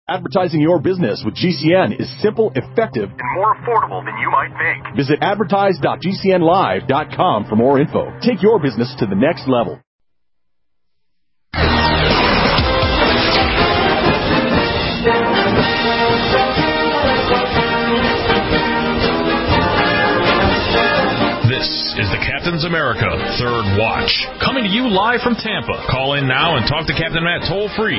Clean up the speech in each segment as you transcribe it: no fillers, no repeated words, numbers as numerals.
Advertising your business with GCN is simple, effective, and more affordable than you might think. Visit advertise.gcnlive.com for more info. Take your business to the next level. This is the Captain's America Third Watch, coming to you live from Tampa. Call in now and talk to Captain Matt toll-free,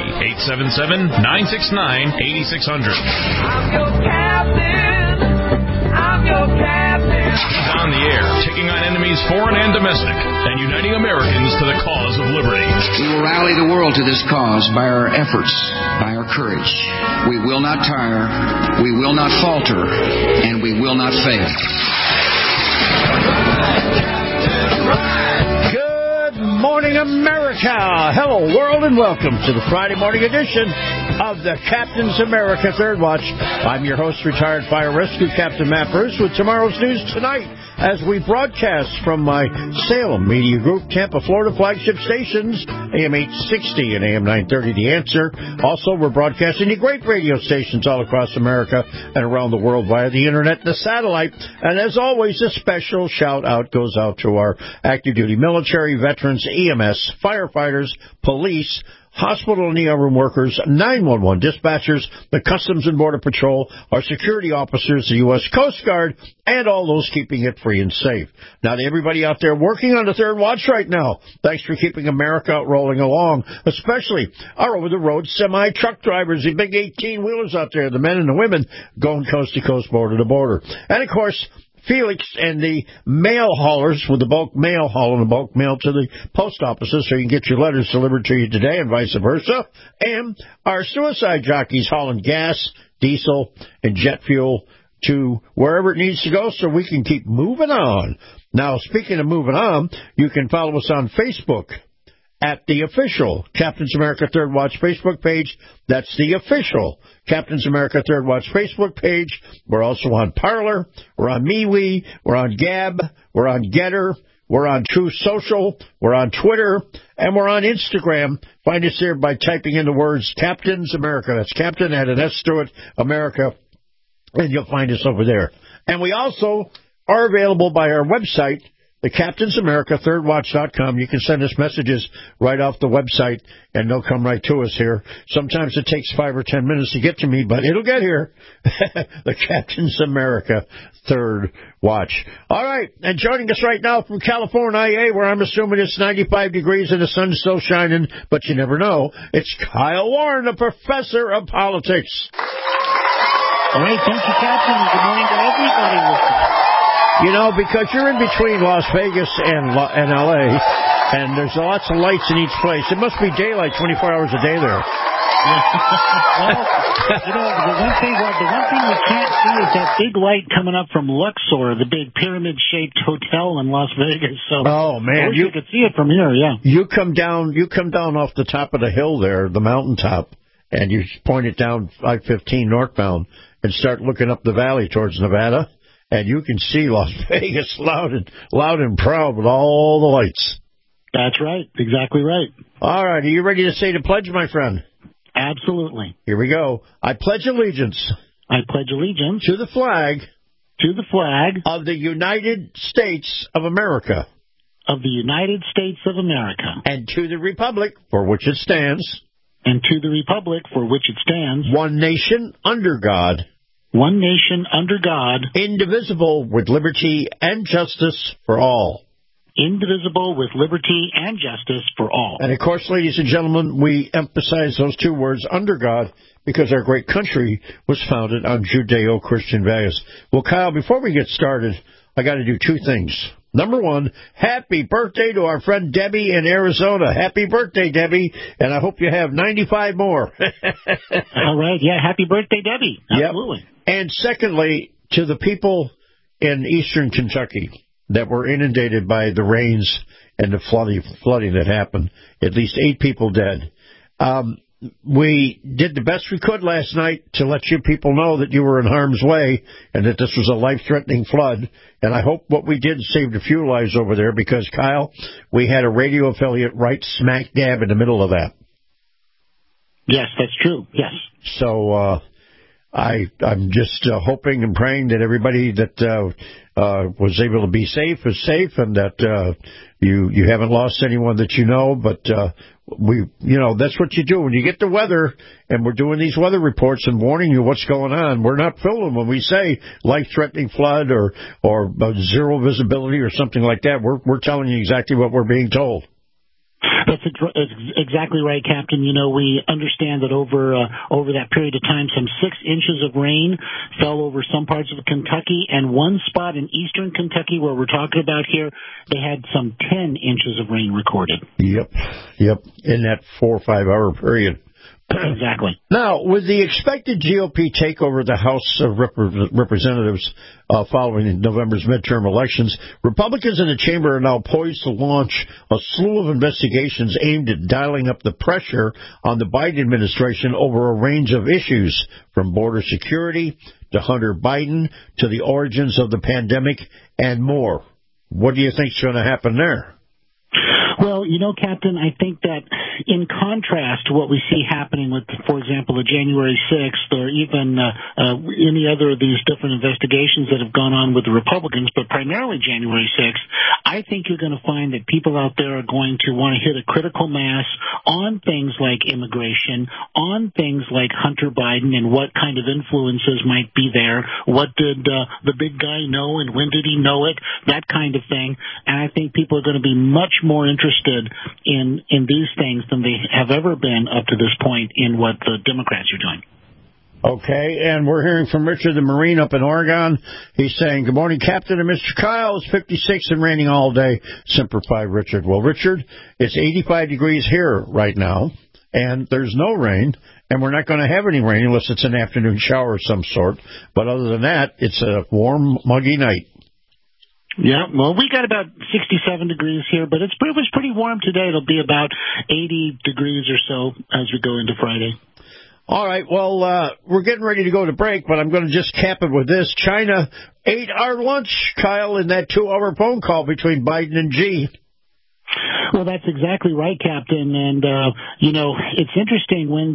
877-969-8600. I'm your captain. I'm your captain. He's on the air, taking on enemies foreign and domestic, and uniting Americans to the cause of liberty. We will rally the world to this cause by our efforts, by our courage. We will not tire, we will not falter, and we will not fail. Good morning, America. Hello, world, and welcome to the Friday morning edition of the Captain's America Third Watch. I'm your host, retired fire rescue Captain Matt Bruce, with tomorrow's news tonight as we broadcast from my Salem Media Group, Tampa, Florida flagship stations, AM 860 and AM 930, The Answer. Also, we're broadcasting to great radio stations all across America and around the world via the internet and the satellite. And as always, a special shout-out goes out to our active duty military, veterans, EMS, firefighters, police, hospital and ER room workers, 911 dispatchers, the Customs and Border Patrol, our security officers, the U.S. Coast Guard, and all those keeping it free and safe. Now, to everybody out there working on the Third Watch right now, thanks for keeping America rolling along, especially our over-the-road semi-truck drivers, the big 18-wheelers out there, the men and the women going coast to coast, border to border. And, of course, Felix and the mail haulers with the bulk mail hauling the bulk mail to the post offices so you can get your letters delivered to you today and vice versa. And our suicide jockeys hauling gas, diesel, and jet fuel to wherever it needs to go so we can keep moving on. Now, speaking of moving on, you can follow us on Facebook at the official Captain's America Third Watch Facebook page. That's the official Captain's America Third Watch Facebook page. We're also on Parler. We're on MeWe. We're on Gab. We're on Getter. We're on True Social. We're on Twitter. And we're on Instagram. Find us there by typing in the words Captain's America. That's Captain, add an S to it, America. And you'll find us over there. And we also are available by our website, the Captain's America ThirdWatch.com. You can send us messages right off the website, and they'll come right to us here. Sometimes it takes 5 or 10 minutes to get to me, but it'll get here. The Captain's America Third Watch. All right, and joining us right now from California, where I'm assuming it's 95 degrees and the sun's still shining, but you never know, it's Kyle Warren, the professor of politics. All right, thank you, Captain. Good morning to everybody listening. You know, because you're in between Las Vegas and L.A., and there's lots of lights in each place. It must be daylight 24 hours a day there. Well, you know, the one thing we can't see is that big light coming up from Luxor, the big pyramid-shaped hotel in Las Vegas. So, oh man, I wish you could see it from here. Yeah, you come down off the top of the hill there, the mountaintop, and you point it down I-15 northbound and start looking up the valley towards Nevada. And you can see Las Vegas loud and proud with all the lights. That's right. Exactly right. All right. Are you ready to say the pledge, my friend? Absolutely. Here we go. I pledge allegiance. I pledge allegiance. To the flag. To the flag. Of the United States of America. Of the United States of America. And to the republic for which it stands. And to the republic for which it stands. One nation under God. One nation under God. Indivisible with liberty and justice for all. Indivisible with liberty and justice for all. And of course, ladies and gentlemen, we emphasize those two words, under God, because our great country was founded on Judeo-Christian values. Well, Kyle, before we get started, I got to do two things. Number one, happy birthday to our friend Debbie in Arizona. Happy birthday, Debbie, and I hope you have 95 more. All right, yeah, happy birthday, Debbie. Absolutely. Yep. And secondly, to the people in eastern Kentucky that were inundated by the rains and the flooding that happened, at least 8 people dead. We did the best we could last night to let you people know that you were in harm's way and that this was a life-threatening flood. And I hope what we did saved a few lives over there because, Kyle, we had a radio affiliate right smack dab in the middle of that. Yes, that's true. Yes. So I'm just hoping and praying that everybody that was able to be safe is safe, and that you haven't lost anyone that you know. But that's what you do when you get the weather, and we're doing these weather reports and warning you what's going on. We're not fooling when we say life-threatening flood or zero visibility or something like that. We're telling you exactly what we're being told. That's exactly right, Captain. We understand that over that period of time, some 6 inches of rain fell over some parts of Kentucky, and one spot in eastern Kentucky where we're talking about here, they had some 10 inches of rain recorded. Yep, in that 4 or 5 hour period. Exactly. Now, with the expected GOP takeover of the House of Representatives following November's midterm elections, Republicans in the chamber are now poised to launch a slew of investigations aimed at dialing up the pressure on the Biden administration over a range of issues, from border security to Hunter Biden to the origins of the pandemic and more. What do you think is going to happen there? Well, Captain, I think that in contrast to what we see happening with, for example, the January 6th or even any other of these different investigations that have gone on with the Republicans, but primarily January 6th, I think you're going to find that people out there are going to want to hit a critical mass on things like immigration, on things like Hunter Biden and what kind of influences might be there. What did the big guy know and when did he know it? That kind of thing. And I think people are going to be much more interested in these things than they have ever been up to this point in what the Democrats are doing. Okay, and we're hearing from Richard the Marine up in Oregon. He's saying, good morning, Captain and Mr. Kyle. It's 56 and raining all day. Semper Fi, Richard. Well, Richard, it's 85 degrees here right now, and there's no rain, and we're not going to have any rain unless it's an afternoon shower of some sort. But other than that, it's a warm, muggy night. Yeah, well, we got about 67 degrees here, but it was pretty warm today. It'll be about 80 degrees or so as we go into Friday. All right, well, we're getting ready to go to break, but I'm going to just cap it with this. China ate our lunch, Kyle, in that 2-hour phone call between Biden and Xi. Well, that's exactly right, Captain. And it's interesting when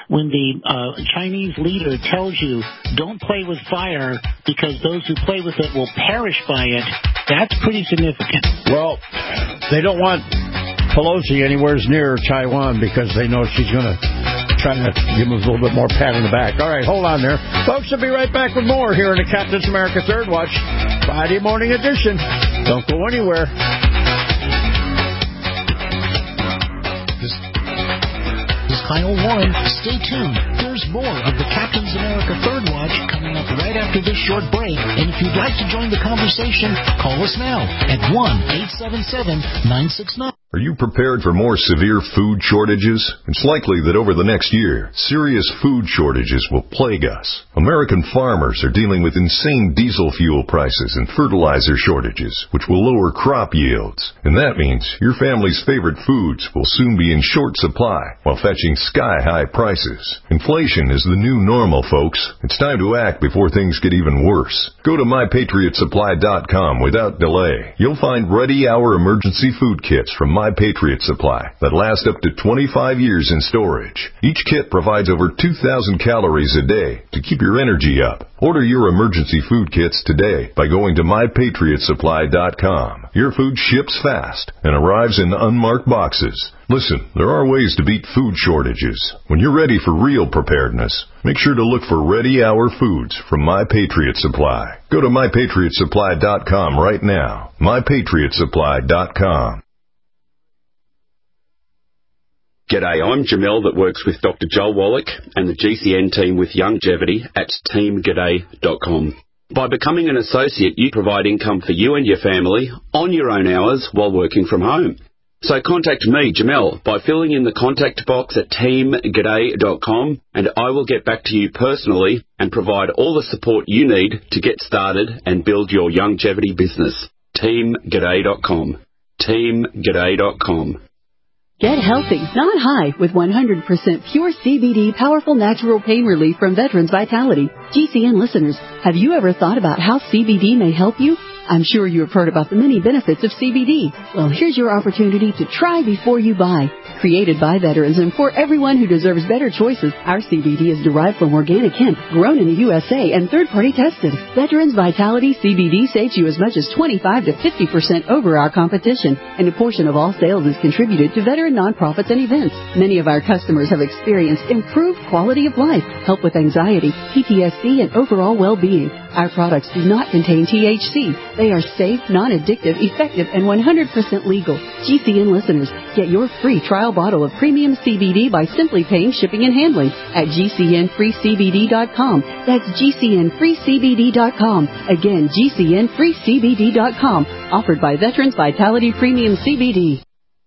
the Chinese leader tells you don't play with fire because those who play with it will perish by it. That's pretty significant. Well, they don't want Pelosi anywhere near Taiwan because they know she's going to try to give them a little bit more pat on the back. All right, hold on there. Folks, we'll be right back with more here in the Captain's America Third Watch, Friday morning edition. Don't go anywhere. This is Kyle Warren. Stay tuned. There's more of the Captain's America Third Watch coming up right after this short break. And if you'd like to join the conversation, call us now at 1-877-969. Are you prepared for more severe food shortages? It's likely that over the next year, serious food shortages will plague us. American farmers are dealing with insane diesel fuel prices and fertilizer shortages, which will lower crop yields. And that means your family's favorite foods will soon be in short supply while fetching sky-high prices. Inflation is the new normal, folks. It's time to act before things get even worse. Go to MyPatriotSupply.com without delay. You'll find ready-hour emergency food kits from My Patriot Supply that last up to 25 years in storage. Each kit provides over 2,000 calories a day to keep your energy up. Order your emergency food kits today by going to MyPatriotSupply.com. Your food ships fast and arrives in unmarked boxes. Listen, there are ways to beat food shortages. When you're ready for real preparedness, make sure to look for ready-hour foods from My Patriot Supply. Go to MyPatriotSupply.com right now. MyPatriotSupply.com. G'day, I'm Jamel that works with Dr. Joel Wallach and the GCN team with Longevity at teamg'day.com. By becoming an associate, you provide income for you and your family on your own hours while working from home. So contact me, Jamel, by filling in the contact box at teamg'day.com, and I will get back to you personally and provide all the support you need to get started and build your longevity business. teamg'day.com. teamg'day.com. Get healthy, not high, with 100% pure CBD powerful natural pain relief from Veterans Vitality. GCN listeners, have you ever thought about how CBD may help you? I'm sure you have heard about the many benefits of CBD. Well, here's your opportunity to try before you buy. Created by veterans and for everyone who deserves better choices, our CBD is derived from organic hemp, grown in the USA and third-party tested. Veterans Vitality CBD saves you as much as 25 to 50% over our competition, and a portion of all sales is contributed to veteran nonprofits and events. Many of our customers have experienced improved quality of life, help with anxiety, PTSD, and overall well-being. Our products do not contain THC. They are safe, non-addictive, effective, and 100% legal. GCN listeners, get your free trial bottle of premium CBD by simply paying shipping and handling at GCNFreeCBD.com. That's GCNFreeCBD.com. Again, GCNFreeCBD.com. Offered by Veterans Vitality Premium CBD.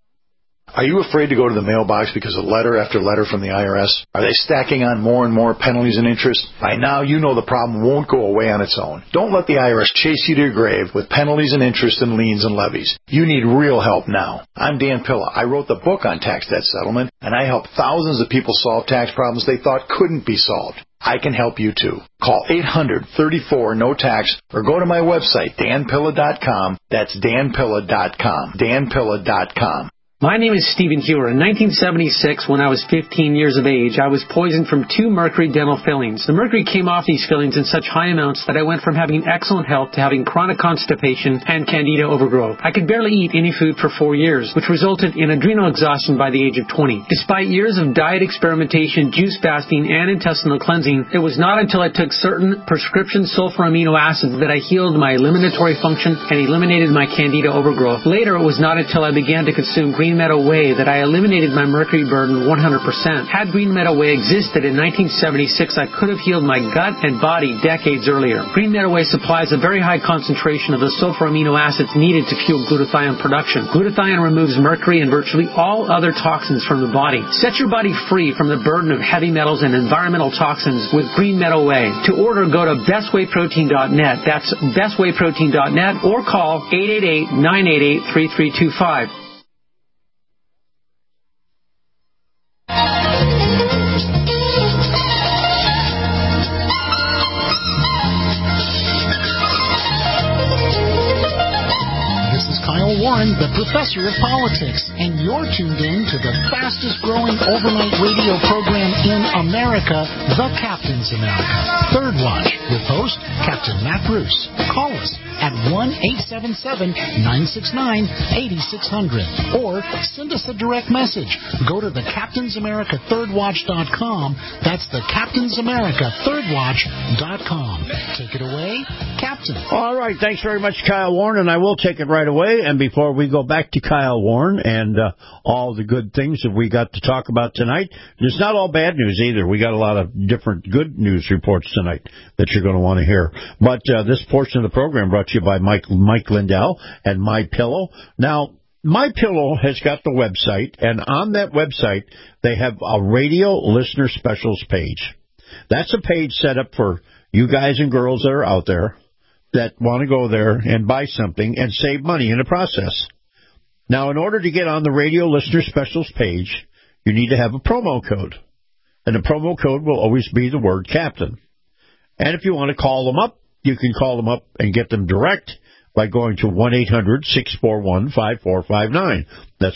Are you afraid to go to the mailbox because of letter after letter from the IRS? Are they stacking on more and more penalties and interest? By now, you know the problem won't go away on its own. Don't let the IRS chase you to your grave with penalties and interest and liens and levies. You need real help now. I'm Dan Pilla. I wrote the book on tax debt settlement, and I help thousands of people solve tax problems they thought couldn't be solved. I can help you too. Call 800-34-NO-TAX or go to my website, danpilla.com. That's danpilla.com. danpilla.com. My name is Stephen Hewer. In 1976, when I was 15 years of age, I was poisoned from 2 mercury dental fillings. The mercury came off these fillings in such high amounts that I went from having excellent health to having chronic constipation and candida overgrowth. I could barely eat any food for 4 years, which resulted in adrenal exhaustion by the age of 20. Despite years of diet experimentation, juice fasting, and intestinal cleansing, it was not until I took certain prescription sulfur amino acids that I healed my eliminatory function and eliminated my candida overgrowth. Later, it was not until I began to consume Green Meadow Whey that I eliminated my mercury burden 100%. Had Green Meadow Whey existed in 1976, I could have healed my gut and body decades earlier. Green Meadow Whey supplies a very high concentration of the sulfur amino acids needed to fuel glutathione production. Glutathione removes mercury and virtually all other toxins from the body. Set your body free from the burden of heavy metals and environmental toxins with Green Meadow Whey. To order, go to bestwayprotein.net. That's bestwayprotein.net or call 888-988-3325. Warren, the professor of politics, and you're tuned in to the fastest growing overnight radio program in America, The Captain's America. Third Watch with host Captain Matt Bruce. Call us at 1-877-969-8600 or send us a direct message. Go to the Captain's America thirdwatch.com. That's the Captain's America thirdwatch.com. Take it away, Captain. All right, thanks very much, Kyle Warren, and I will take it right away. And before we go back to Kyle Warren and all the good things that we got to talk about tonight, it's not all bad news either. We got a lot of different good news reports tonight that you're going to want to hear. But this portion of the program brought to you by Mike Lindell and MyPillow. Now, MyPillow has got the website, and on that website, they have a radio listener specials page. That's a page set up for you guys and girls that are out there that want to go there and buy something and save money in the process. Now, in order to get on the radio listener specials page, you need to have a promo code. And the promo code will always be the word Captain. And if you want to call them up, you can call them up and get them direct by going to 1-800-641-5459. That's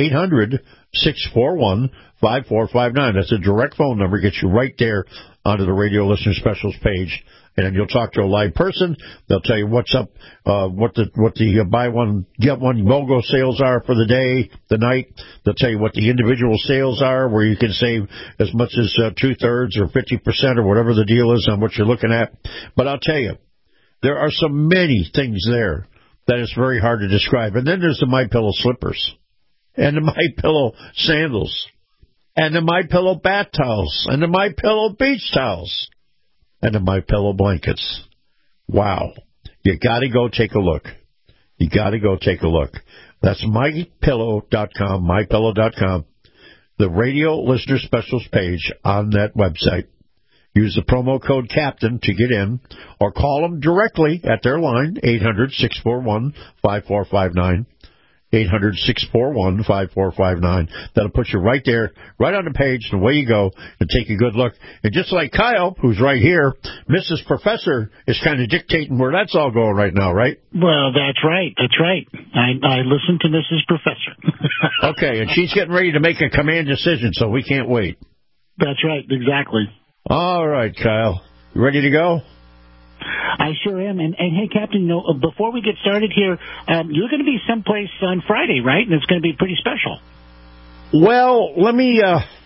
1-800-641-5459. That's a direct phone number. Gets you right there onto the radio listener specials page. And you'll talk to a live person. They'll tell you what's up, what the buy one, get one BOGO sales are for the day, the night. They'll tell you what the individual sales are, where you can save as much as 2/3 or 50% or whatever the deal is on what you're looking at. But I'll tell you, there are so many things there that it's very hard to describe. And then there's the MyPillow slippers and the MyPillow sandals and the MyPillow bath towels and the MyPillow beach towels. And the MyPillow blankets. Wow. You got to go take a look. You got to go take a look. That's MyPillow.com, MyPillow.com. The radio listener specials page on that website. Use the promo code CAPTAIN to get in, or call them directly at their line, 800-641-5459. 800-641-5459. That'll put you right there, right on the page, and away you go, and take a good look. And just like Kyle, who's right here, Mrs. Professor is kind of dictating where that's all going right now, right? Well, that's right. I listen to Mrs. Professor. Okay, and she's getting ready to make a command decision, so we can't wait. That's right, exactly. All right, Kyle. You ready to go? I sure am. And hey, Captain, before we get started here, you're going to be someplace on Friday, right? And it's going to be pretty special. Well, let me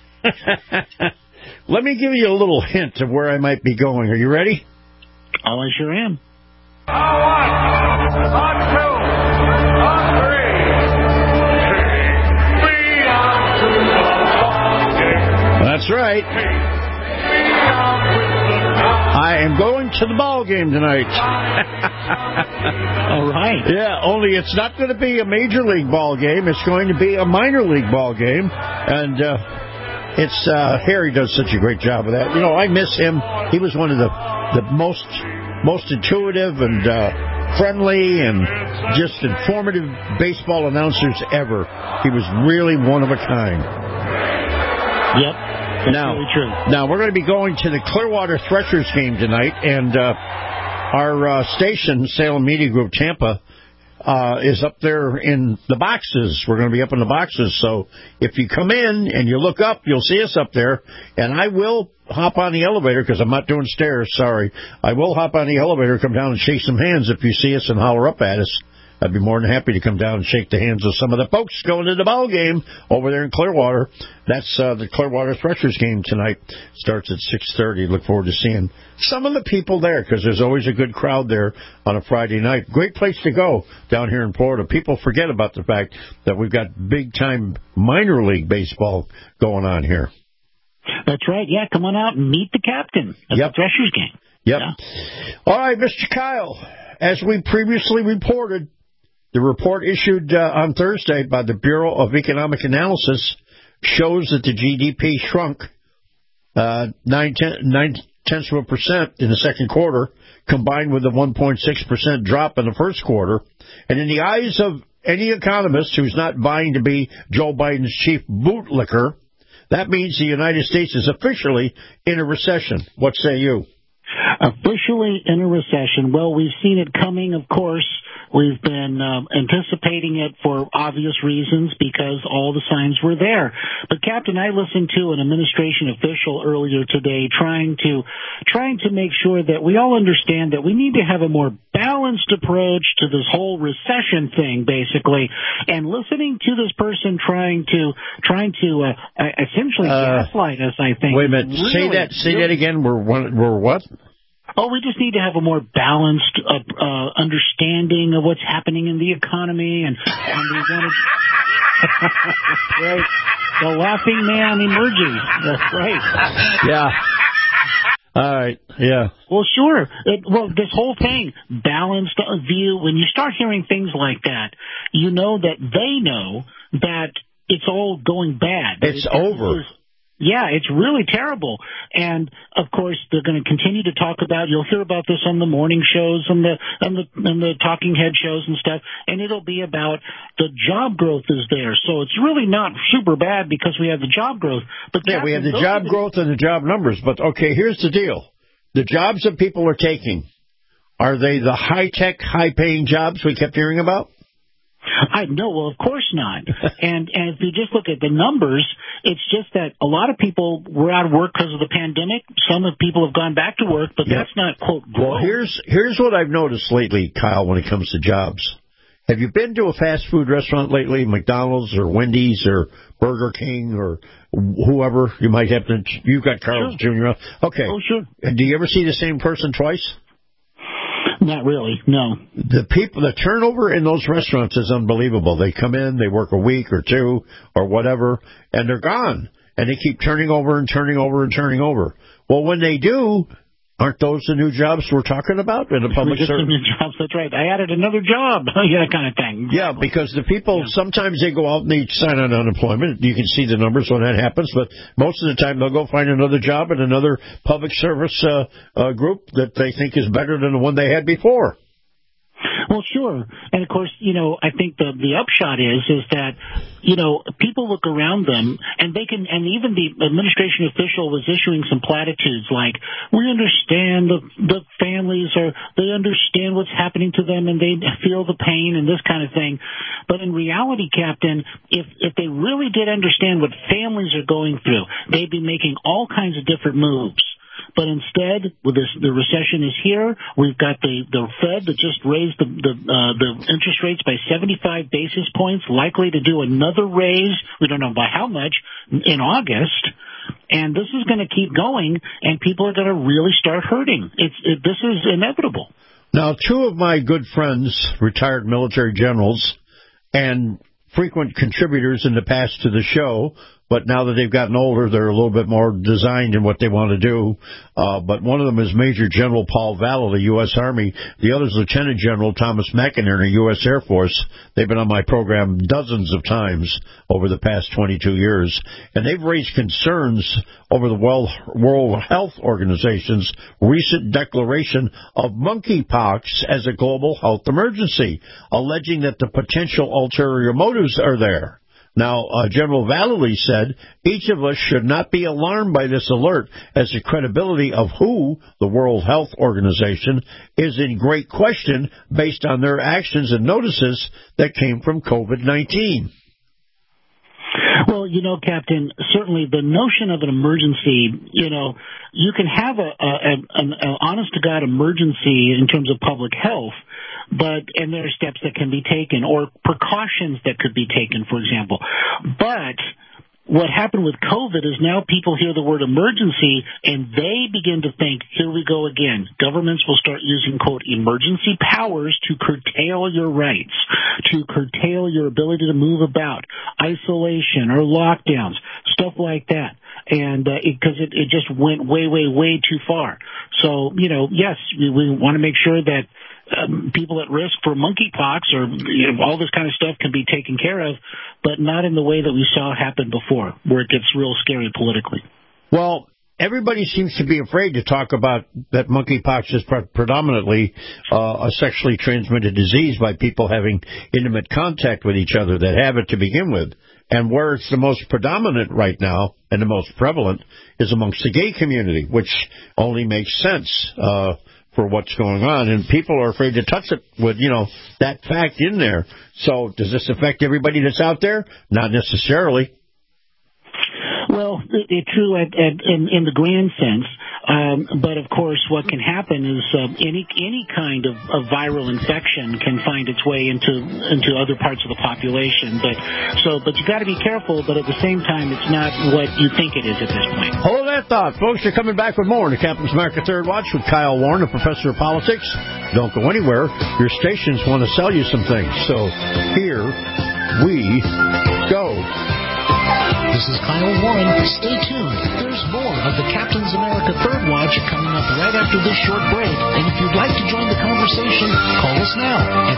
let me give you a little hint of where I might be going. Are you ready? Oh, I sure am. That's right. I am going to the ball game tonight. All right. Yeah, only it's not going to be a major league ball game. It's going to be a minor league ball game. And it's Harry does such a great job of that. I miss him. He was one of the most intuitive and friendly and just informative baseball announcers ever. He was really one of a kind. Yep. That's really true. Now, we're going to be going to the Clearwater Threshers game tonight, and our station, Salem Media Group Tampa, is up there in the boxes. We're going to be up in the boxes, so if you come in and you look up, you'll see us up there, and I will hop on the elevator, because I'm not doing stairs, sorry. I will hop on the elevator, come down and shake some hands if you see us and holler up at us. I'd be more than happy to come down and shake the hands of some of the folks going to the ball game over there in Clearwater. That's the Clearwater Threshers game tonight. Starts at 6:30. Look forward to seeing some of the people there, because there's always a good crowd there on a Friday night. Great place to go down here in Florida. People forget about the fact that we've got big-time minor league baseball going on here. That's right. Yeah, come on out and meet the captain at the Threshers game. Yep. Yeah. All right, Mr. Kyle, as we previously reported, the report issued on Thursday by the Bureau of Economic Analysis shows that the GDP shrunk 0.9% in the second quarter, combined with a 1.6% drop in the first quarter. And in the eyes of any economist who's not vying to be Joe Biden's chief bootlicker, that means the United States is officially in a recession. What say you? Officially in a recession. Well, we've seen it coming, of course. We've been anticipating it for obvious reasons because all the signs were there. But, Captain, I listened to an administration official earlier today trying to make sure that we all understand that we need to have a more balanced approach to this whole recession thing, basically. And listening to this person trying to essentially gaslight us, I think. Wait a minute. Say that again. We're what? Oh, we just need to have a more balanced understanding of what's happening in the economy, and we want to. Right, the laughing man emerges. That's right. Yeah. All right. Yeah. Well, sure. This whole thing, balanced view. When you start hearing things like that, you know that they know that it's all going bad. It's over. Yeah, it's really terrible. And, of course, they're going to continue to talk about, you'll hear about this on the morning shows and the talking head shows and stuff, and it'll be about the job growth is there. So it's really not super bad because we have the job growth. But yeah, we have the job growth and the job numbers. But, okay, here's the deal. The jobs that people are taking, are they the high-tech, high-paying jobs we kept hearing about? No, well, of course not. And if you just look at the numbers, it's just that a lot of people were out of work because of the pandemic. Some of people have gone back to work, but that's not, quote, growth. Well, here's what I've noticed lately, Kyle, when it comes to jobs. Have you been to a fast food restaurant lately, McDonald's or Wendy's or Burger King or whoever? You might have to. You've got Carl's Jr. Okay. Oh, sure. Do you ever see the same person twice? Not really, no. The turnover in those restaurants is unbelievable. They come in, they work a week or two or whatever, and they're gone. And they keep turning over and turning over and turning over. Well, when they do, aren't those the new jobs we're talking about in the public service? New jobs, that's right. I added another job, that kind of thing. Yeah, because the people, sometimes they go out and they sign on unemployment. You can see the numbers when that happens, but most of the time they'll go find another job in another public service group that they think is better than the one they had before. Well, sure. And, of course, I think the upshot is that, people look around them and even the administration official was issuing some platitudes like, we understand the families they understand what's happening to them and they feel the pain and this kind of thing. But in reality, Captain, if they really did understand what families are going through, they'd be making all kinds of different moves. But instead, with the recession is here. We've got the Fed that just raised the interest rates by 75 basis points, likely to do another raise. We don't know by how much in August. And this is going to keep going, and people are going to really start hurting. This is inevitable. Now, two of my good friends, retired military generals, and frequent contributors in the past to the show, but now that they've gotten older, they're a little bit more designed in what they want to do. But one of them is Major General Paul Vallely, U.S. Army. The other is Lieutenant General Thomas McInerney, U.S. Air Force. They've been on my program dozens of times over the past 22 years. And they've raised concerns over the World Health Organization's recent declaration of monkeypox as a global health emergency, alleging that the potential ulterior motives are there. Now, General Vallely said, each of us should not be alarmed by this alert, as the credibility of WHO, the World Health Organization, is in great question based on their actions and notices that came from COVID-19. Well, Captain, certainly the notion of an emergency, you can have an honest-to-God emergency in terms of public health, and there are steps that can be taken or precautions that could be taken, for example. But what happened with COVID is now people hear the word emergency and they begin to think, here we go again. Governments will start using, quote, emergency powers to curtail your rights, to curtail your ability to move about, isolation or lockdowns, stuff like that. And because it just went way, way, way too far. So, yes, we want to make sure that people at risk for monkeypox or all this kind of stuff can be taken care of, but not in the way that we saw happen before, where it gets real scary politically. Well, everybody seems to be afraid to talk about that monkeypox is predominantly a sexually transmitted disease by people having intimate contact with each other that have it to begin with. And where it's the most predominant right now and the most prevalent is amongst the gay community, which only makes sense for what's going on. And people are afraid to touch it with, that fact in there. So does this affect everybody that's out there? Not necessarily. Well, it's true in the grand sense, but of course, what can happen is any kind of viral infection can find its way into other parts of the population. But you got to be careful. But at the same time, it's not what you think it is at this point. Hold that thought, folks. You're coming back with more in the Captain's America Third Watch with Kyle Warren, a professor of politics. Don't go anywhere. Your stations want to sell you some things. So here we go. This is Kyle Warren. Stay tuned. There's more of the Captain's America Third Watch coming up right after this short break. And if you'd like to join the conversation, call us now at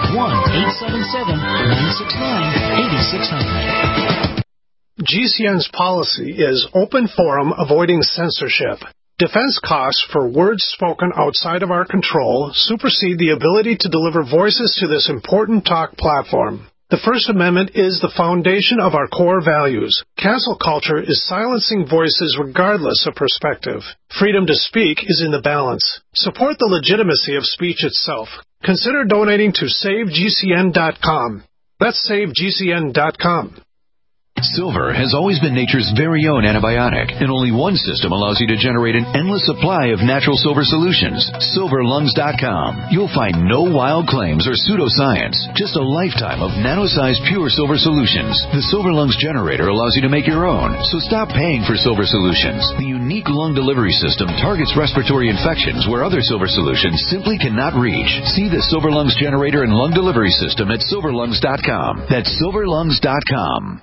1-877-969-8600. GCN's policy is open forum avoiding censorship. Defense costs for words spoken outside of our control supersede the ability to deliver voices to this important talk platform. The First Amendment is the foundation of our core values. Cancel culture is silencing voices regardless of perspective. Freedom to speak is in the balance. Support the legitimacy of speech itself. Consider donating to SaveGCN.com. That's SaveGCN.com. Silver has always been nature's very own antibiotic, and only one system allows you to generate an endless supply of natural silver solutions. SilverLungs.com. You'll find no wild claims or pseudoscience, just a lifetime of nano-sized pure silver solutions. The Silver Lungs generator allows you to make your own, so stop paying for silver solutions. The unique lung delivery system targets respiratory infections where other silver solutions simply cannot reach. See the Silver Lungs generator and lung delivery system at SilverLungs.com. That's SilverLungs.com.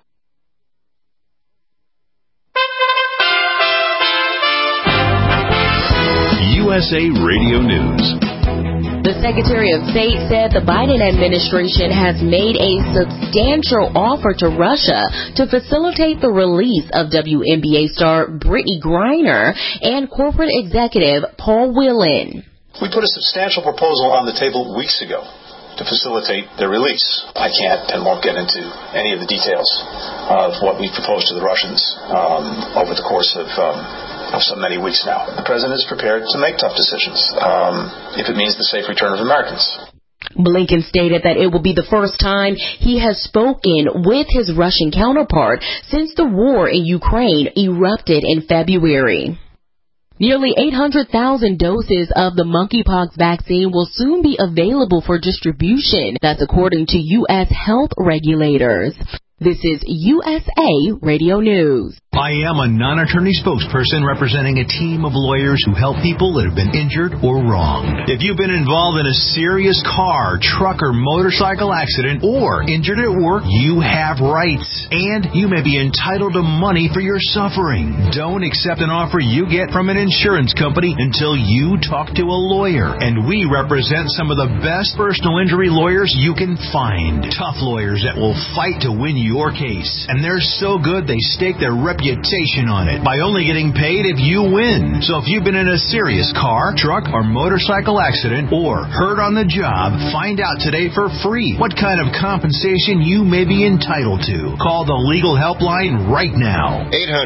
USA Radio News. The Secretary of State said the Biden administration has made a substantial offer to Russia to facilitate the release of WNBA star Brittany Griner and corporate executive Paul Whelan. We put a substantial proposal on the table weeks ago. to facilitate their release. I can't and won't get into any of the details of what we proposed to the Russians over the course of so many weeks now. The President is prepared to make tough decisions if it means the safe return of Americans. Blinken stated that it will be the first time he has spoken with his Russian counterpart since the war in Ukraine erupted in February. Nearly 800,000 doses of the monkeypox vaccine will soon be available for distribution. That's according to U.S. health regulators. This is USA Radio News. I am a non-attorney spokesperson representing a team of lawyers who help people that have been injured or wronged. If you've been involved in a serious car, truck, or motorcycle accident or injured at work, you have rights, and you may be entitled to money for your suffering. Don't accept an offer you get from an insurance company until you talk to a lawyer, and we represent some of the best personal injury lawyers you can find. Tough lawyers that will fight to win your case, and they're so good they stake their reputation on it by only getting paid if you win. So if you've been in a serious car, truck, or motorcycle accident or hurt on the job, find out today for free what kind of compensation you may be entitled to. Call the legal helpline right now.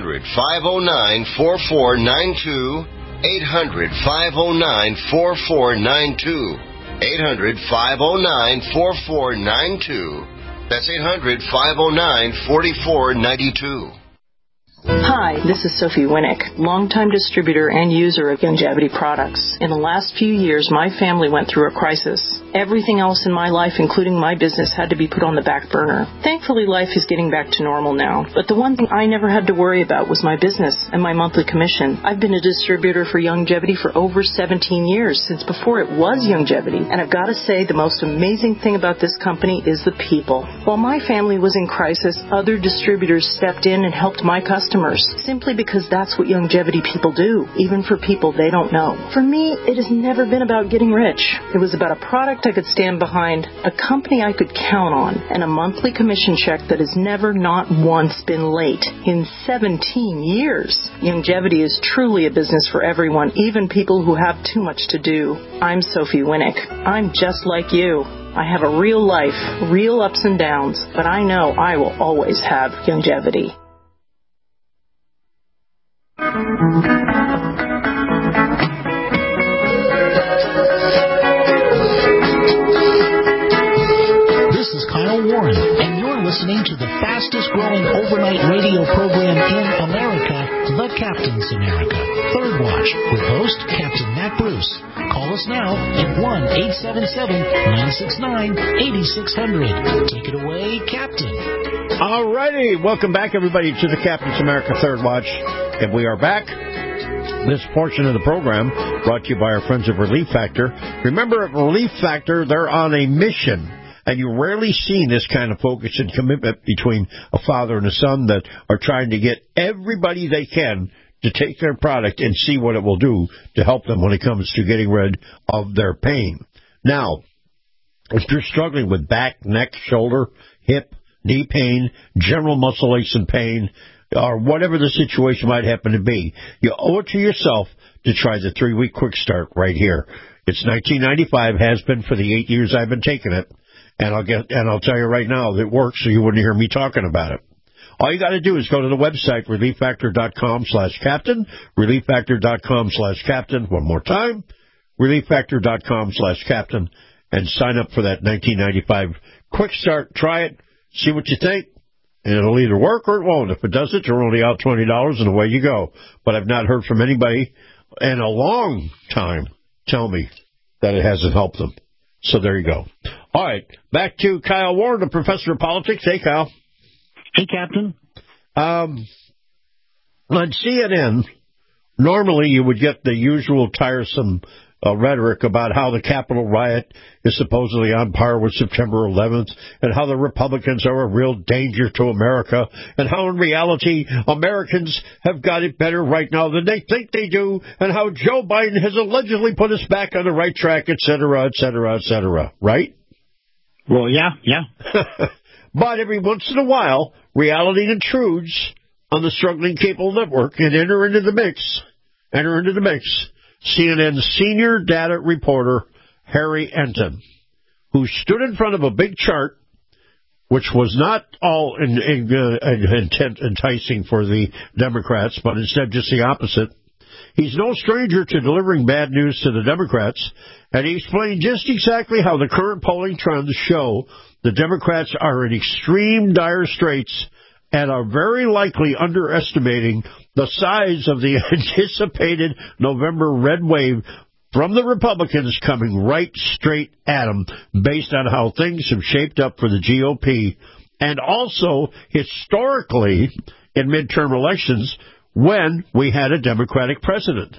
800-509-4492. 800-509-4492. 800-509-4492. That's 800-509-4492. Hi, this is Sophie Winnick, longtime distributor and user of Youngevity products. In the last few years, my family went through a crisis. Everything else in my life, including my business, had to be put on the back burner. Thankfully, life is getting back to normal now. But the one thing I never had to worry about was my business and my monthly commission. I've been a distributor for Youngevity for over 17 years, since before it was Youngevity. And I've got to say, the most amazing thing about this company is the people. While my family was in crisis, other distributors stepped in and helped my customers, simply because that's what Youngevity people do, even for people they don't know. For me, it has never been about getting rich. It was about a product I could stand behind, a company I could count on, and a monthly commission check that has never, not once, been late in 17 years. Youngevity is truly a business for everyone, even people who have too much to do. I'm Sophie Winnick. I'm just like you. I have a real life, real ups and downs, but I know I will always have Youngevity. This is Kyle Warren, and you're listening to the fastest growing overnight radio program in America, The Captain's America. Third Watch, with host Captain Matt Bruce. Call us now at 1-877-969-8600. Take it away, Captain. All righty. Welcome back, everybody, to the Captain's America Third Watch. And we are back. This portion of the program brought to you by our friends at Relief Factor. Remember, at Relief Factor, they're on a mission. And you rarely see this kind of focus and commitment between a father and a son that are trying to get everybody they can to take their product and see what it will do to help them when it comes to getting rid of their pain. Now, if you're struggling with back, neck, shoulder, hip, knee pain, general muscle aches and pain, or whatever the situation might happen to be, you owe it to yourself to try the 3-week quick start right here. It's $19.95, has been for the 8 years I've been taking it, and I'll tell you right now that it works, so you wouldn't hear me talking about it. All you got to do is go to the website, relieffactor.com/captain, relieffactor.com/captain. One more time, relieffactor.com/captain, and sign up for that $19.95 quick start. Try it, see what you think, and it'll either work or it won't. If it doesn't, you're only out $20, and away you go. But I've not heard from anybody in a long time tell me that it hasn't helped them. So there you go. All right, back to Kyle Warren, the professor of politics. Hey, Kyle. Hey, Captain. On CNN, normally you would get the usual tiresome rhetoric about how the Capitol riot is supposedly on par with September 11th, and how the Republicans are a real danger to America, and how in reality Americans have got it better right now than they think they do, and how Joe Biden has allegedly put us back on the right track, et cetera, et cetera, et cetera. Right? Well, yeah. But every once in a while, reality intrudes on the struggling cable network and enter into the mix. CNN's senior data reporter, Harry Enton, who stood in front of a big chart, which was not all enticing for the Democrats, but instead just the opposite. He's no stranger to delivering bad news to the Democrats, and he explained just exactly how the current polling trends show the Democrats are in extreme dire straits and are very likely underestimating the size of the anticipated November red wave from the Republicans coming right straight at them based on how things have shaped up for the GOP, and also historically in midterm elections when we had a Democratic president.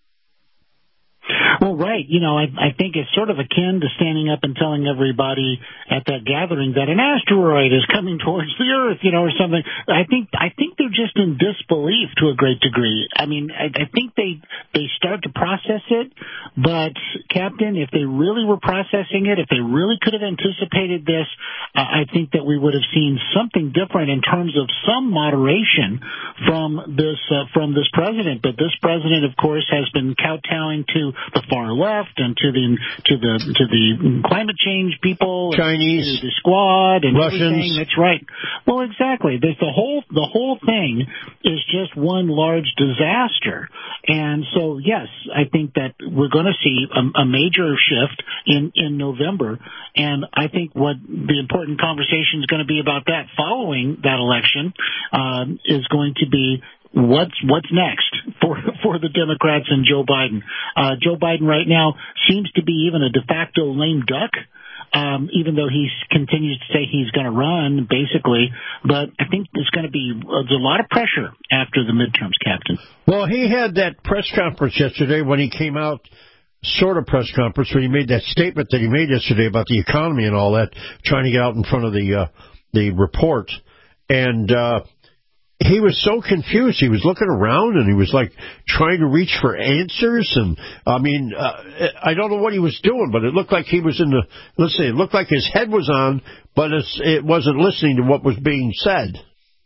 Well, right. I think it's sort of akin to standing up and telling everybody at that gathering that an asteroid is coming towards the Earth, or something. I think they're just in disbelief to a great degree. I mean, I think they start to process it, but Captain, if they really were processing it, if they really could have anticipated this, I think that we would have seen something different in terms of some moderation from this president. But this president, of course, has been kowtowing to the far left and to the climate change people, Chinese, the squad, and Russians. Everything. That's right. Well, exactly. The whole thing is just one large disaster. And so, yes, I think that we're going to see a major shift in November. And I think what the important conversation is going to be about that following that election is going to be what's next for the Democrats and Joe Biden. Joe Biden right now seems to be even a de facto lame duck, even though he continues to say he's going to run, basically. But I think there's going to be a lot of pressure after the midterms, Captain. Well, he had that press conference yesterday when he came out, sort of press conference, when he made that statement that he made yesterday about the economy and all that, trying to get out in front of the report. And he was so confused. He was looking around and he was like trying to reach for answers. And I mean, I don't know what he was doing, but it looked like he was it looked like his head was on, but it wasn't listening to what was being said.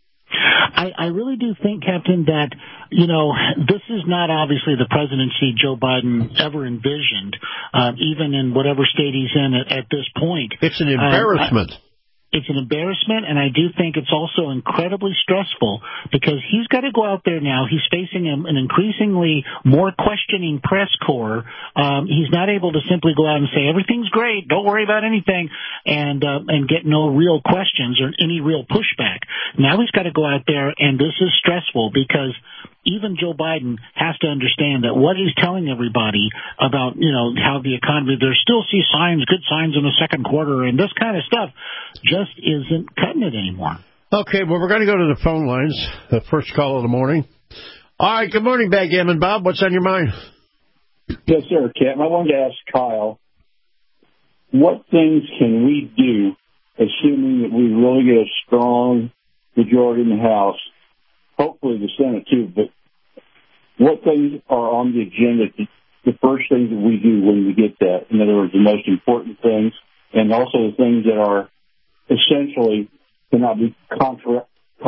I really do think, Captain, that, this is not obviously the presidency Joe Biden ever envisioned, even in whatever state he's in at this point. It's an embarrassment. It's an embarrassment, and I do think it's also incredibly stressful because he's got to go out there now. He's facing an increasingly more questioning press corps. He's not able to simply go out and say, everything's great, don't worry about anything, and get no real questions or any real pushback. Now he's got to go out there, and this is stressful because even Joe Biden has to understand that what he's telling everybody about, how the economy, there still see good signs in the second quarter and this kind of stuff just isn't cutting it anymore. Okay, well, we're going to go to the phone lines, the first call of the morning. All right, good morning, Backgammon Bob. What's on your mind? Yes, sir, Captain. I wanted to ask Kyle, what things can we do, assuming that we really get a strong majority in the House, hopefully the Senate too, but what things are on the agenda, the first things that we do when we get that? In other words, the most important things, and also the things that are essentially cannot be contra.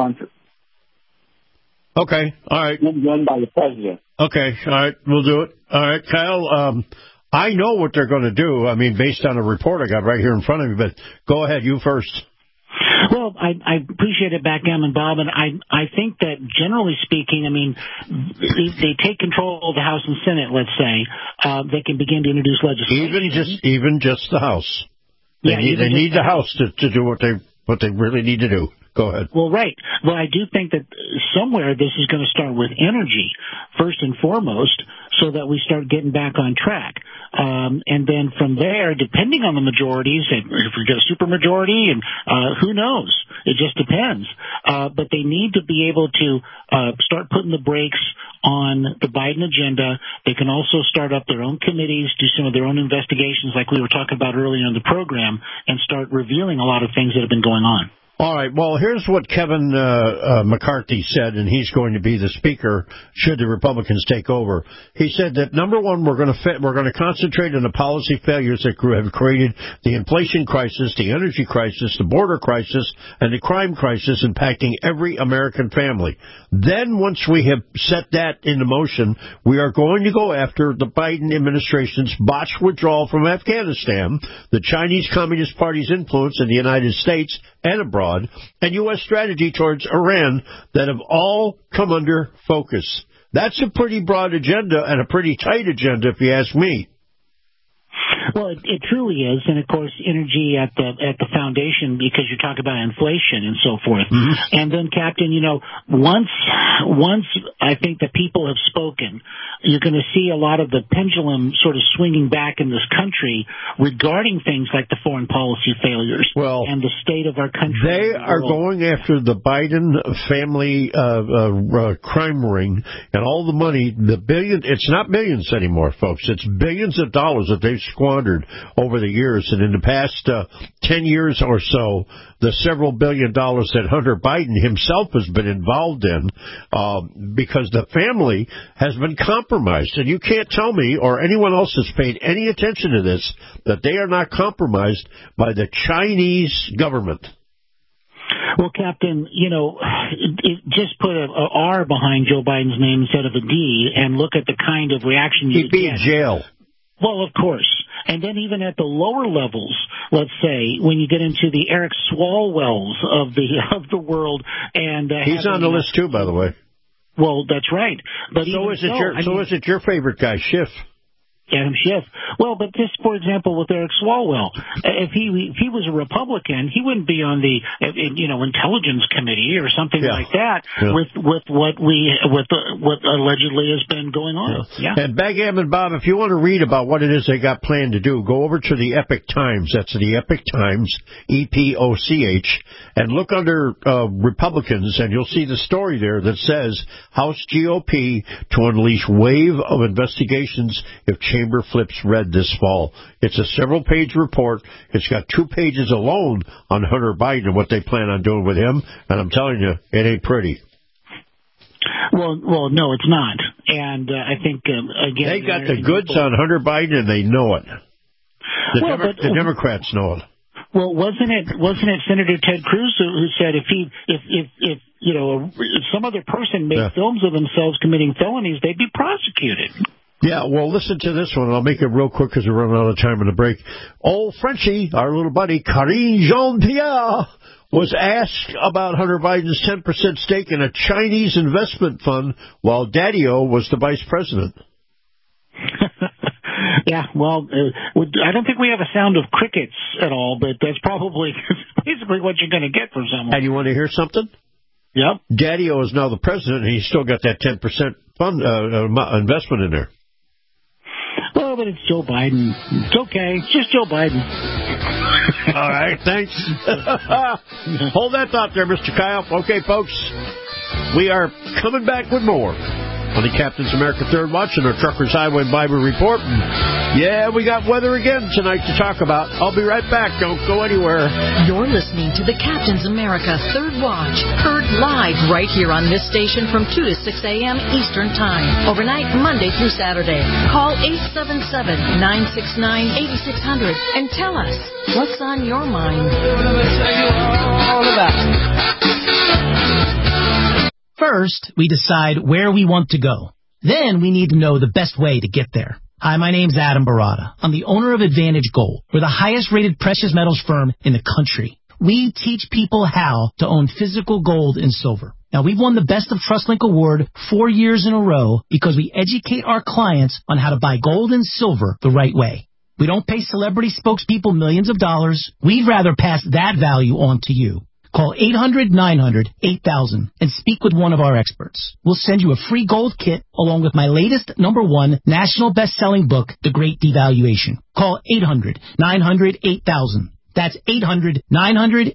Okay, all right. Done by the president. Okay, all right, we'll do it. All right, Kyle, I know what they're going to do, based on a report I got right here in front of me, but go ahead, you first. Well, I appreciate it, Backgammon Bob, and I think that generally speaking, if they take control of the House and Senate, let's say, they can begin to introduce legislation. Even just the House. They need the House to do what they really need to do. Go ahead. Well, right. Well, I do think that somewhere this is going to start with energy, first and foremost, so that we start getting back on track. And then from there, depending on the majorities, if we get a supermajority, and who knows? It just depends. But they need to be able to start putting the brakes on the Biden agenda. They can also start up their own committees, do some of their own investigations like we were talking about earlier in the program, and start revealing a lot of things that have been going on. All right. Well, here's what Kevin McCarthy said, and he's going to be the speaker should the Republicans take over. He said that number one, we're going to concentrate on the policy failures that have created the inflation crisis, the energy crisis, the border crisis, and the crime crisis impacting every American family. Then, once we have set that into motion, we are going to go after the Biden administration's botched withdrawal from Afghanistan, the Chinese Communist Party's influence in the United States and abroad, and U.S. strategy towards Iran that have all come under focus. That's a pretty broad agenda and a pretty tight agenda, if you ask me. Well, it truly is, and of course, energy at the foundation, because you talk about inflation and so forth. Mm-hmm. And then, Captain, once I think the people have spoken, you're going to see a lot of the pendulum sort of swinging back in this country regarding things like the foreign policy failures and the state of our country. They are going after the Biden family crime ring and all the money, it's not millions anymore, folks. It's billions of dollars that they've squandered over the years. And in the past 10 years or so, the several billion dollars that Hunter Biden himself has been involved in, because the family has been compromised. And you can't tell me, or anyone else has paid any attention to this, that they are not compromised by the Chinese government. Well, Captain, just put a R behind Joe Biden's name instead of a D and look at the kind of reaction you get. He'd be in jail. Well, of course. And then even at the lower levels, let's say, when you get into the Eric Swalwells of the world, and he's on the list too, by the way. Well, that's right. But so is it your favorite guy, Schiff? Adam Schiff. Well, but just for example, with Eric Swalwell, if he was a Republican, he wouldn't be on the intelligence committee or something like that with what allegedly has been going on. Yeah. And Backgammon Bob, if you want to read about what it is they got planned to do, go over to the Epic Times. That's the Epic Times, EPOCH, and look under Republicans, and you'll see the story there that says House GOP to unleash wave of investigations if chamber flips red this fall. It's a several-page report. It's got 2 pages alone on Hunter Biden and what they plan on doing with him, and I'm telling you, it ain't pretty. Well, no, it's not. And I think, again... They got the goods on Hunter Biden, and they know it. The Democrats know it. Well, wasn't it Senator Ted Cruz who said if some other person made films of themselves committing felonies, they'd be prosecuted? Yeah, well, listen to this one. I'll make it real quick because we're running out of time in the break. Old Frenchie, our little buddy, Karine Jean-Pierre, was asked about Hunter Biden's 10% stake in a Chinese investment fund while Daddy-O was the vice president. Yeah, well, I don't think we have a sound of crickets at all, but that's probably basically what you're going to get from someone. And you want to hear something? Yep. Daddy-O is now the president, and he's still got that 10% fund investment in there. Well, but it's Joe Biden. It's okay. It's just Joe Biden. All right, thanks. Hold that thought there, Mr. Kyle. Okay, folks, we are coming back with more on the Captain's America Third Watch and our Truckers Highway Bible Report. Yeah, we got weather again tonight to talk about. I'll be right back. Don't go anywhere. You're listening to the Captain's America Third Watch, heard live right here on this station from 2 to 6 a.m. Eastern Time, overnight Monday through Saturday. Call 877-969-8600 and tell us what's on your mind. First, we decide where we want to go. Then we need to know the best way to get there. Hi, my name's Adam Barada. I'm the owner of Advantage Gold. We're the highest rated precious metals firm in the country. We teach people how to own physical gold and silver. Now, we've won the Best of TrustLink Award 4 years in a row because we educate our clients on how to buy gold and silver the right way. We don't pay celebrity spokespeople millions of dollars. We'd rather pass that value on to you. Call 800-900-8000 and speak with one of our experts. We'll send you a free gold kit along with my latest #1 national best-selling book, The Great Devaluation. Call 800-900-8000. That's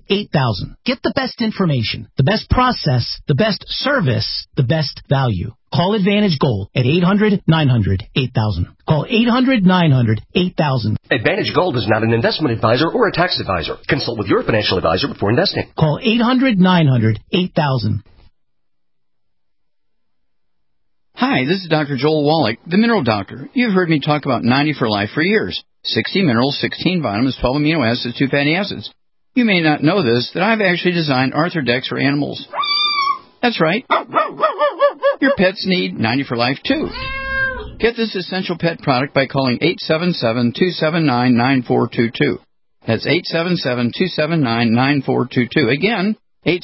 800-900-8000. Get the best information, the best process, the best service, the best value. Call Advantage Gold at 800-900-8000. Call 800-900-8000. Advantage Gold is not an investment advisor or a tax advisor. Consult with your financial advisor before investing. Call 800-900-8000. Hi, this is Dr. Joel Wallach, the Mineral Doctor. You've heard me talk about 90 for Life for years. 60 minerals, 16 vitamins, 12 amino acids, 2 fatty acids. You may not know this, that I've actually designed Arthrodex for animals. That's right. Your pets need 90 for Life, too. Get this essential pet product by calling 877-279-9422. That's 877-279-9422. Again,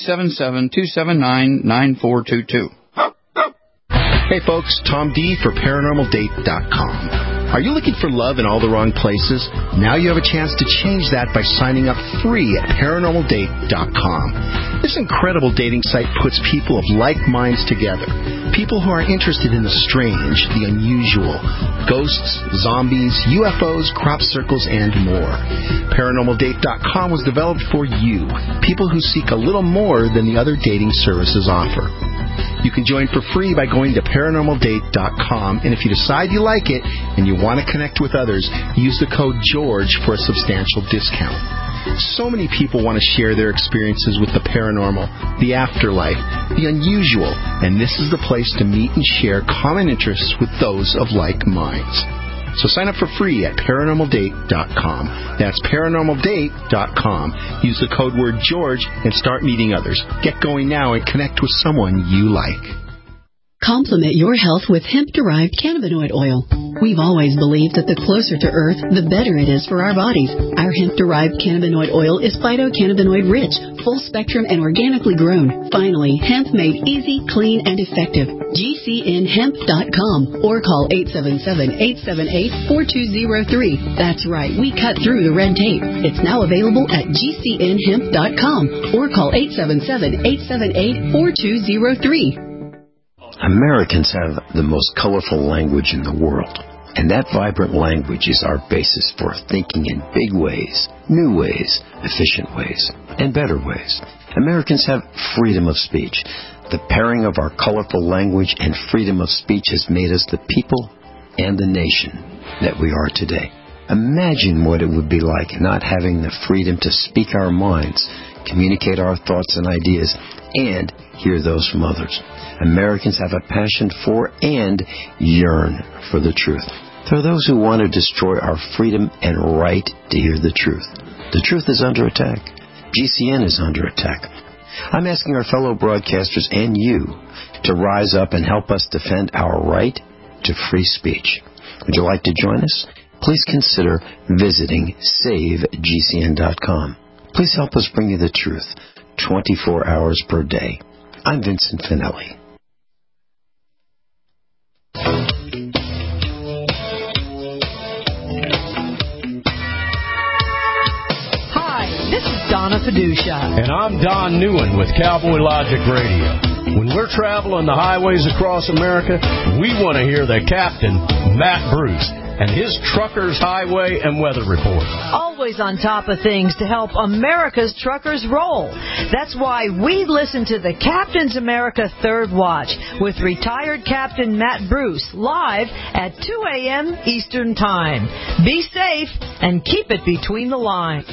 877-279-9422. Hey folks, Tom D for ParanormalDate.com. Are you looking for love in all the wrong places? Now you have a chance to change that by signing up free at ParanormalDate.com. This incredible dating site puts people of like minds together. People who are interested in the strange, the unusual, ghosts, zombies, UFOs, crop circles, and more. ParanormalDate.com was developed for you, people who seek a little more than the other dating services offer. You can join for free by going to ParanormalDate.com, and if you decide you like it and you want to connect with others, use the code GEORGE for a substantial discount. So many people want to share their experiences with the paranormal, the afterlife, the unusual, and this is the place to meet and share common interests with those of like minds. So sign up for free at ParanormalDate.com. That's ParanormalDate.com. Use the code word George and start meeting others. Get going now and connect with someone you like. Complement your health with hemp-derived cannabinoid oil. We've always believed that the closer to Earth, the better it is for our bodies. Our hemp-derived cannabinoid oil is phytocannabinoid-rich, full-spectrum, and organically grown. Finally, hemp made easy, clean, and effective. GCNhemp.com or call 877-878-4203. That's right, we cut through the red tape. It's now available at GCNhemp.com or call 877-878-4203. Americans have the most colorful language in the world, and that vibrant language is our basis for thinking in big ways, new ways, efficient ways, and better ways. Americans have freedom of speech. The pairing of our colorful language and freedom of speech has made us the people and the nation that we are today. Imagine what it would be like not having the freedom to speak our minds, communicate our thoughts and ideas, and hear those from others. Americans have a passion for and yearn for the truth. There are those who want to destroy our freedom and right to hear the truth. The truth is under attack. GCN is under attack. I'm asking our fellow broadcasters and you to rise up and help us defend our right to free speech. Would you like to join us? Please consider visiting SaveGCN.com. Please help us bring you the truth 24 hours per day. I'm Vincent Finelli. Hi, this is Donna Fiducia. And I'm Don Newen with Cowboy Logic Radio. When we're traveling the highways across America, we want to hear the captain, Matt Bruce, and his Truckers, Highway, and Weather Report. Always on top of things to help America's truckers roll. That's why we listen to the Captain's America Third Watch with retired Captain Matt Bruce live at 2 a.m. Eastern Time. Be safe and keep it between the lines.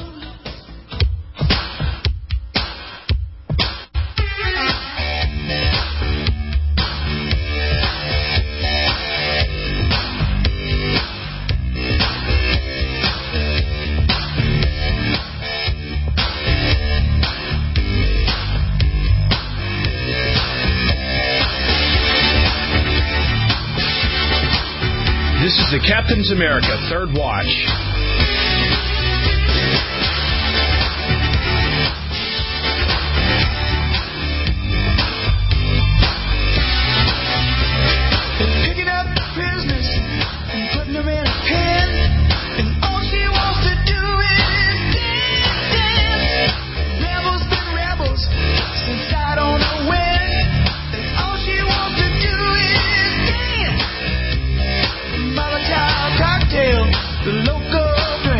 This is the Captain's America Third Watch. Picking up prisoners and putting them in a pen, and all she wants to do is dance. Rebels been rebels since I don't know when, and all she wants to do is dance. Molotov cocktail, the local drink.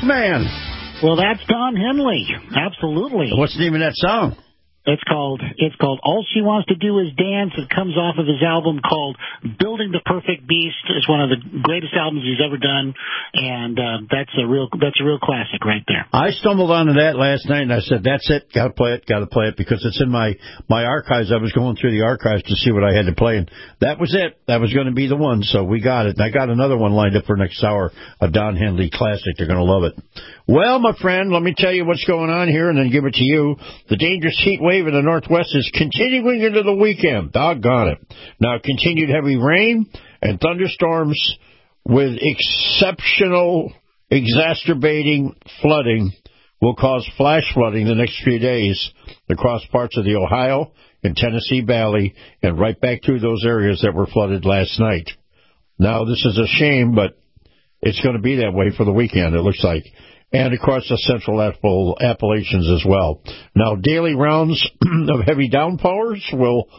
man? Well, that's Don Henley. Absolutely. What's the name of that song? It's called All She Wants to Do Is Dance. It comes off of his album called Building the Perfect Beast. It's one of the greatest albums he's ever done, and that's a real classic right there. I stumbled onto that last night, and I said, that's it, got to play it, because it's in my archives. I was going through the archives to see what I had to play, and that was it. That was going to be the one, so we got it. And I got another one lined up for next hour, a Don Henley classic. You're going to love it. Well, my friend, let me tell you what's going on here and then give it to you. The dangerous heat wave in the Northwest is continuing into the weekend. Doggone it. Now, continued heavy rain and thunderstorms with exceptional, exacerbating flooding will cause flash flooding the next few days across parts of the Ohio and Tennessee Valley and right back through those areas that were flooded last night. Now, this is a shame, but it's going to be that way for the weekend, it looks like. And across the central Appalachians as well. Now, daily rounds of heavy downpours will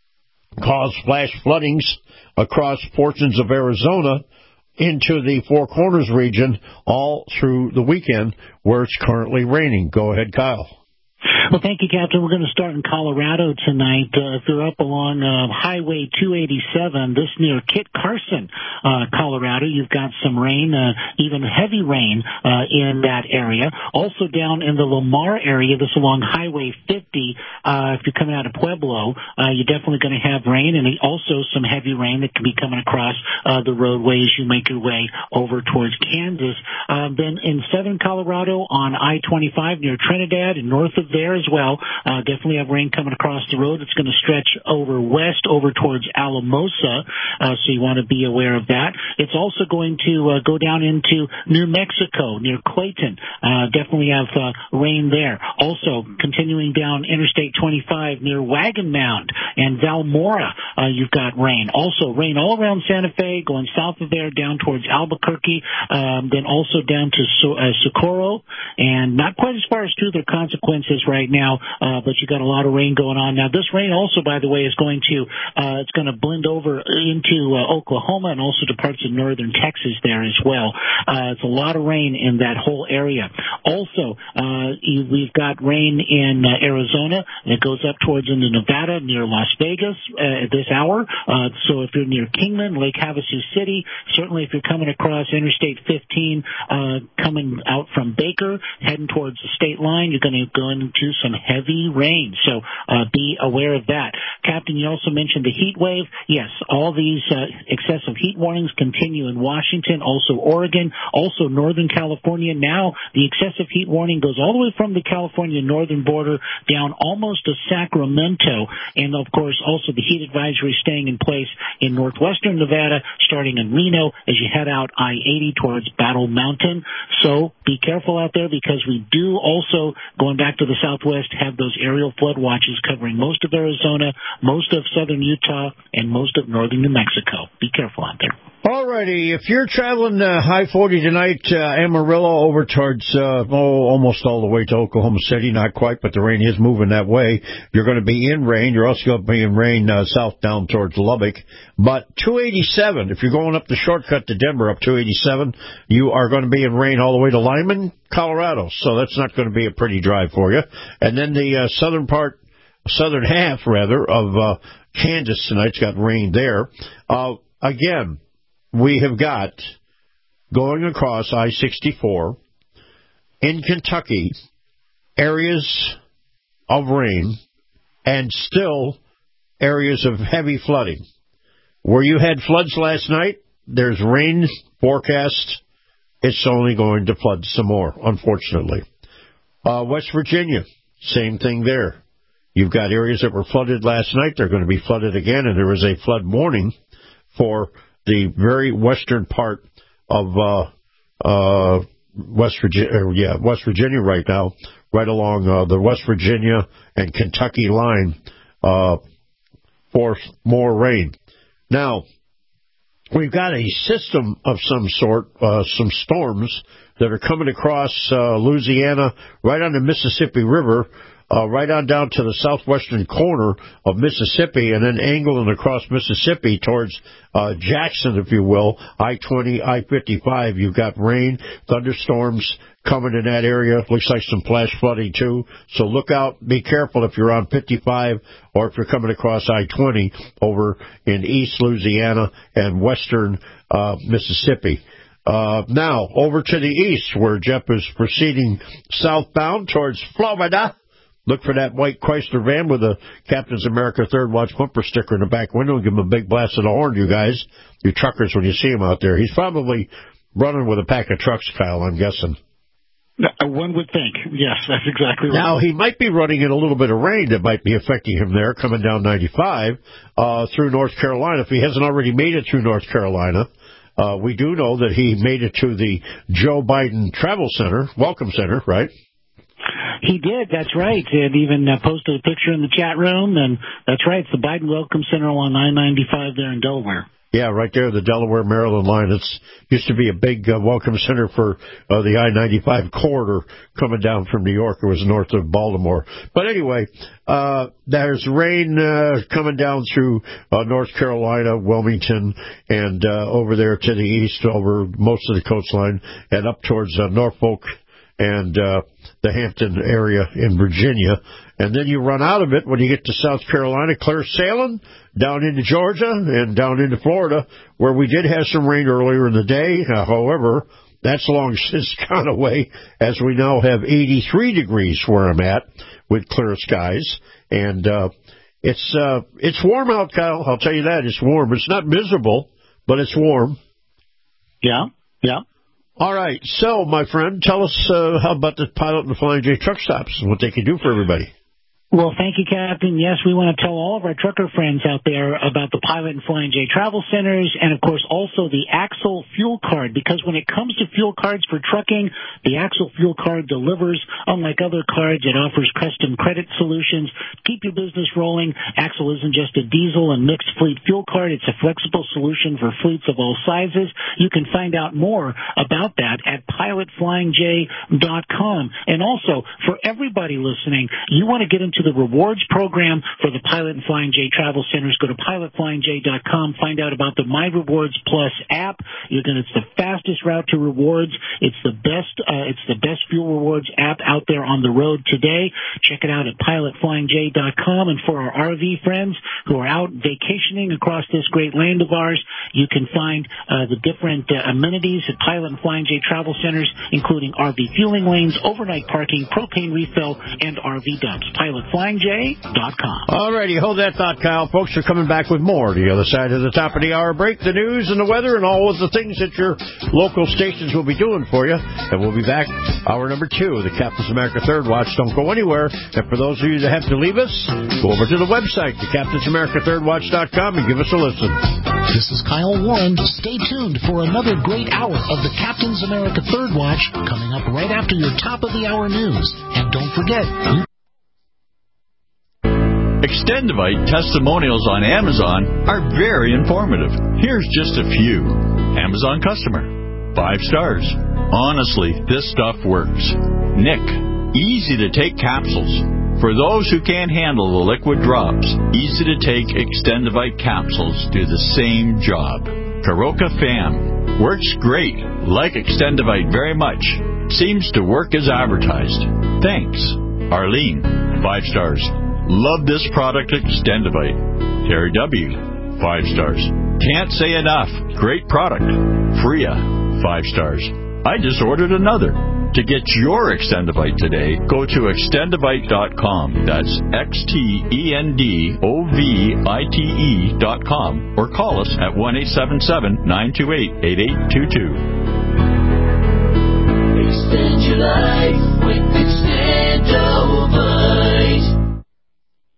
cause flash floodings across portions of Arizona into the Four Corners region all through the weekend where it's currently raining. Go ahead, Kyle. Well, thank you, Captain. We're going to start in Colorado tonight. If you're up along Highway 287, this near Kit Carson, Colorado, you've got some rain, even heavy rain in that area. Also down in the Lamar area, this along Highway 50, if you're coming out of Pueblo, you're definitely going to have rain, and also some heavy rain that can be coming across the roadway as you make your way over towards Kansas. Then in southern Colorado on I-25 near Trinidad and north of there as well. Definitely have rain coming across the road. It's going to stretch over west, over towards Alamosa, so you want to be aware of that. It's also going to go down into New Mexico, near Clayton. Definitely have rain there. Also, continuing down Interstate 25 near Wagon Mound and Valmora, you've got rain. Also, rain all around Santa Fe, going south of there, down towards Albuquerque, then also down to Socorro, and not quite as far as to their consequences right now, but you got a lot of rain going on. Now, this rain also, by the way, is going to it's going to blend over into Oklahoma and also to parts of northern Texas there as well. It's a lot of rain in that whole area. Also, we've got rain in Arizona. It goes up towards into Nevada near Las Vegas at this hour. So if you're near Kingman, Lake Havasu City, certainly if you're coming across Interstate 15, coming out from Baker, heading towards the state line, you're going to go into some heavy rain. So be aware of that. Captain, you also mentioned the heat wave. Yes, all these excessive heat warnings continue in Washington, also Oregon, also Northern California. Now the excessive heat warning goes all the way from the California northern border down almost to Sacramento. And, of course, also the heat advisory staying in place in northwestern Nevada, starting in Reno as you head out I-80 towards Battle Mountain. So be careful out there, because we do also, going back to the southwest, have those aerial flood watches covering most of Arizona, most of southern Utah, and most of northern New Mexico. Be careful out there. All righty. If you're traveling high 40 tonight, Amarillo over towards almost all the way to Oklahoma City, not quite, but the rain is moving that way. You're going to be in rain. You're also going to be in rain south down towards Lubbock. But 287, if you're going up the shortcut to Denver up 287, you are going to be in rain all the way to Lyman, Colorado. So that's not going to be a pretty drive for you. And then the southern half of Kansas tonight's got rain there. Again, we have got, going across I-64 in Kentucky, areas of rain and still areas of heavy flooding. Where you had floods last night, there's rain forecast. It's only going to flood some more, unfortunately. West Virginia, same thing there. You've got areas that were flooded last night. They're going to be flooded again, and there is a flood warning for the very western part of West Virginia right now, right along the West Virginia and Kentucky line for more rain. Now, we've got a system of some sort, some storms that are coming across Louisiana, right on the Mississippi River, right on down to the southwestern corner of Mississippi, and then angling across Mississippi towards Jackson, if you will, I-20, I-55. You've got rain, thunderstorms coming in that area. Looks like some flash flooding, too. So look out. Be careful if you're on 55 or if you're coming across I-20 over in East Louisiana and western Mississippi. Now, over to the east, where Jeff is proceeding southbound towards Florida. Look for that white Chrysler van with a Captain's America Third Watch bumper sticker in the back window and give him a big blast of the horn, you guys, you truckers, when you see him out there. He's probably running with a pack of trucks, Kyle, I'm guessing. One would think. Yes, that's exactly right. Now, he might be running in a little bit of rain that might be affecting him there, coming down 95 through North Carolina. If he hasn't already made it through North Carolina, we do know that he made it to the Joe Biden Travel Center, Welcome Center, right? He did, that's right. And even posted a picture in the chat room, and that's right, it's the Biden Welcome Center along I-95 there in Delaware. Yeah, right there, the Delaware-Maryland line. It's used to be a big welcome center for the I-95 corridor coming down from New York. It was north of Baltimore. But anyway, there's rain coming down through North Carolina, Wilmington, and over there to the east, over most of the coastline, and up towards Norfolk and the Hampton area in Virginia. And then you run out of it when you get to South Carolina, clear sailing, down into Georgia and down into Florida, where we did have some rain earlier in the day. However, that's long since gone away, as we now have 83 degrees where I'm at with clear skies. And it's warm out, Kyle. I'll tell you that. It's warm. It's not miserable, but it's warm. Yeah, yeah. All right. So, my friend, tell us how about the Pilot and Flying J truck stops and what they can do for everybody. Well, thank you, Captain. Yes, we want to tell all of our trucker friends out there about the Pilot and Flying J travel centers and, of course, also the Axle Fuel Card, because when it comes to fuel cards for trucking, the Axle Fuel Card delivers. Unlike other cards, it offers custom credit solutions. Keep your business rolling. Axle isn't just a diesel and mixed fleet fuel card. It's a flexible solution for fleets of all sizes. You can find out more about that at pilotflyingj.com. And also, for everybody listening, you want to get into the rewards program for the Pilot and Flying J travel centers. Go to pilotflyingj.com. Find out about the My Rewards Plus app. It's the fastest route to rewards. It's the best fuel rewards app out there on the road today. Check it out at pilotflyingj.com. And for our RV friends who are out vacationing across this great land of ours, you can find the different amenities at Pilot and Flying J travel centers, including RV fueling lanes, overnight parking, propane refill, and RV dumps. pilotflyingj.com. All righty, hold that thought, Kyle. Folks are coming back with more. The other side of the top of the hour break, the news and the weather and all of the things that your local stations will be doing for you. And we'll be back hour number 2, the Captain's America Third Watch. Don't go anywhere. And for those of you that have to leave us, go over to the website, the CaptainsAmericaThirdWatch.com, and give us a listen. This is Kyle Warren. Stay tuned for another great hour of the Captain's America Third Watch coming up right after your top of the hour news. And don't forget, Extendivite testimonials on Amazon are very informative. Here's just a few. Amazon customer. 5 stars. Honestly, this stuff works. Nick. Easy to take capsules. For those who can't handle the liquid drops, easy to take Extendivite capsules do the same job. Karoka Fam. Works great. Like Extendivite very much. Seems to work as advertised. Thanks. Arlene. 5 stars. Love this product, Extendivite. Terry W. 5 stars. Can't say enough. Great product. Freya. 5 stars. I just ordered another. To get your Extendivite today, go to extendivite.com. That's XTENDOVITE.com. Or call us at 1-877-928-8822. Extend your life with